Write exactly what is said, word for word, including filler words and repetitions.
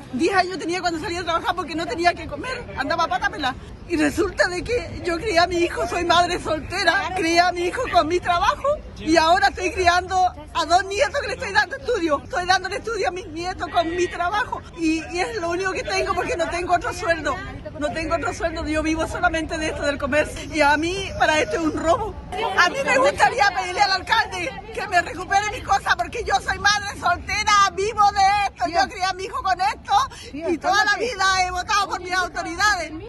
diez años tenía cuando salía a trabajar porque no tenía que comer, andaba a pata pelada. Y resulta de que yo crié a mi hijo, soy madre soltera, crié a mi hijo con mi trabajo y ahora estoy criando a dos nietos que le estoy dando estudio. Estoy dándole estudio a mis nietos con mi trabajo y, y es lo único que tengo porque no tengo otro sueldo. No tengo otro sueldo, yo vivo solamente de esto, del comercio. Y a mí, para esto es un robo. A mí me gustaría pedirle al alcalde que me recupere mis cosas porque yo soy madre soltera, vivo de esto. Yo crié a mi hijo con esto y toda la vida he votado por mis autoridades.